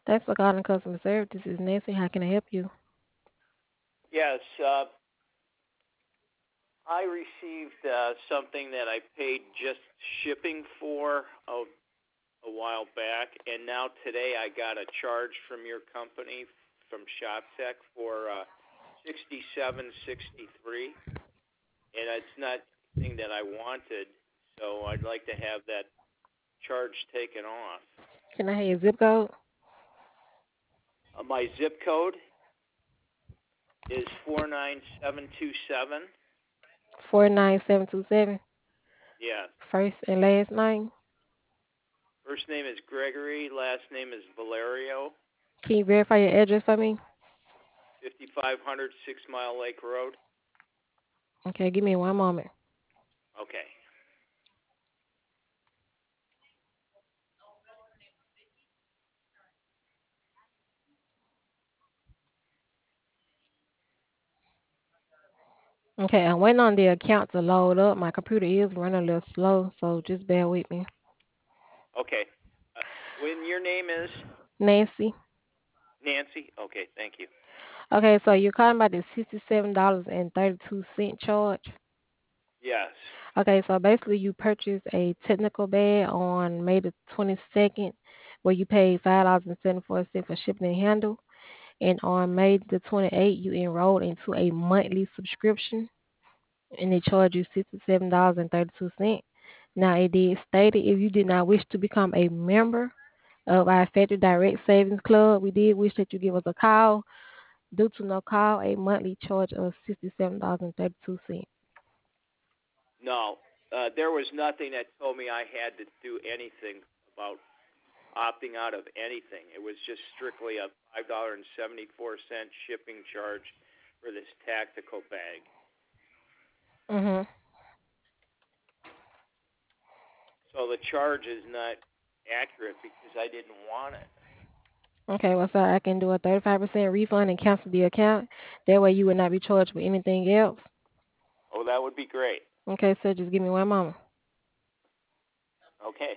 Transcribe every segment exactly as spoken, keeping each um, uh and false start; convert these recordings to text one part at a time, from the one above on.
Thanks for calling customer service. This is Nancy. How can I help you? Yes, uh, I received uh, something that I paid just shipping for a, a while back, and now today I got a charge from your company from ShopTech for uh, sixty-seven sixty-three, and it's not anything that I wanted, so I'd like to have that charge taken off. Can I have your zip code? Uh, my zip code is four nine seven two seven. four nine seven two seven. Yes. First and last name. First name is Gregory, last name is Valerio. Can you verify your address for me? fifty-five hundred Six Mile Lake Road. Okay, give me one moment. Okay. Okay, I'm waiting on the account to load up. My computer is running a little slow, so just bear with me. Okay. Uh, when your name is Nancy. Nancy. Okay, thank you. Okay, so you're calling about the sixty-seven dollars and thirty-two cent charge. Yes. Okay, so basically you purchased a technical bag on May the twenty-second where you paid five dollars and seventy-four cents for shipping and handle. And on May the twenty-eighth, you enrolled into a monthly subscription and they charge you sixty-seven dollars and thirty-two cents. Now, it did state if you did not wish to become a member of our Factory Direct Savings Club, we did wish that you give us a call. Due to no call, a monthly charge of sixty-seven dollars and thirty-two cents. No. Uh, there was nothing that told me I had to do anything about opting out of anything. It was just strictly a five dollars and seventy-four cent shipping charge for this tactical bag. Mm-hmm. So the charge is not accurate because I didn't want it. Okay, well, sir, I can do a thirty-five percent refund and cancel the account. That way you would not be charged with anything else. Oh, that would be great. Okay, sir, just give me one moment. Okay.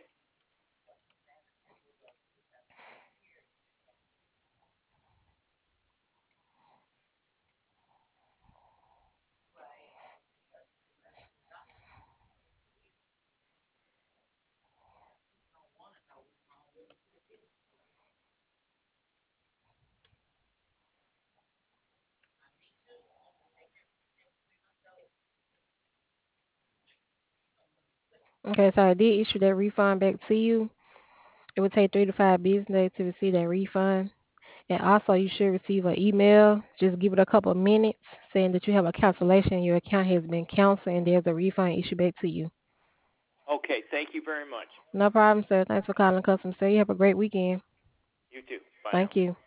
Okay, so I did issue that refund back to you. It would take three to five business days to receive that refund. And also, you should receive an email. Just give it a couple of minutes saying that you have a cancellation. Your account has been canceled and there's a refund issued back to you. Okay. Thank you very much. No problem, sir. Thanks for calling customer service. You have a great weekend. You too. Bye now. Thank you.